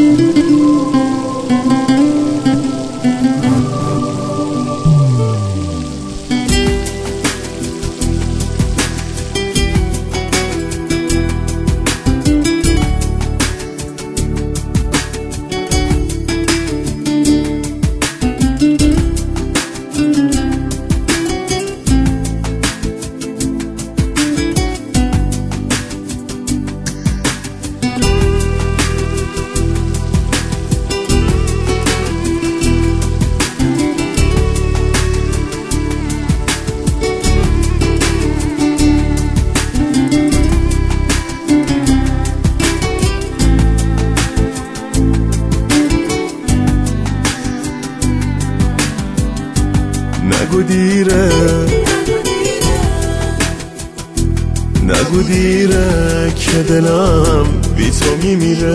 نگو دیره که دلم بی تو میمیره،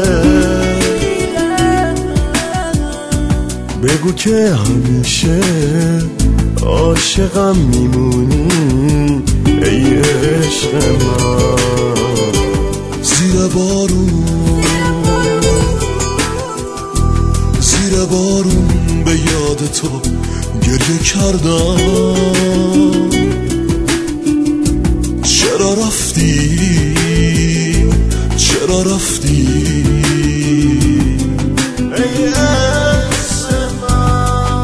بگو که همیشه عاشقم میمونی ای عشق من. زیر بارون به یاد تو گریه کردم، چرا رفتی ای عشق من.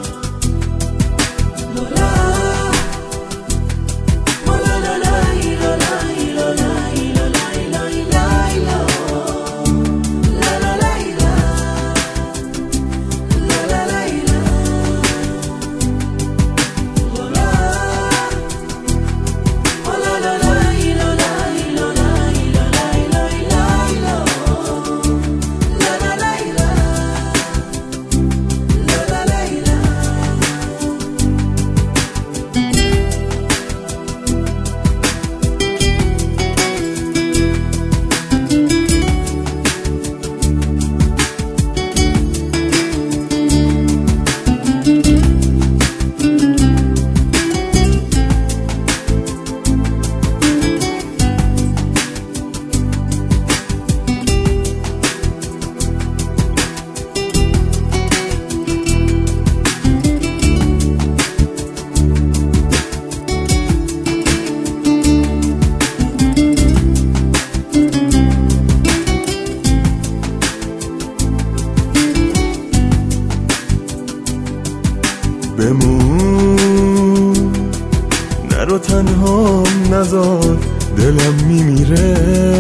بمون نرو تنها نذار، دلم میمیره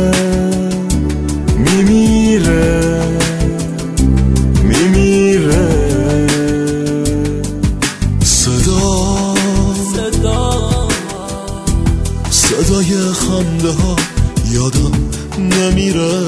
صدای خنده ها یادم نمیره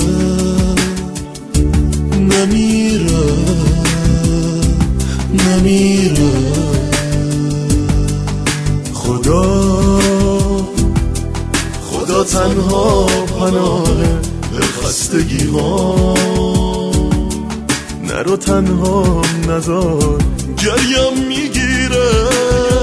خدا تنها پناه خستگی ها، نرو تنها نذار گریم میگیره.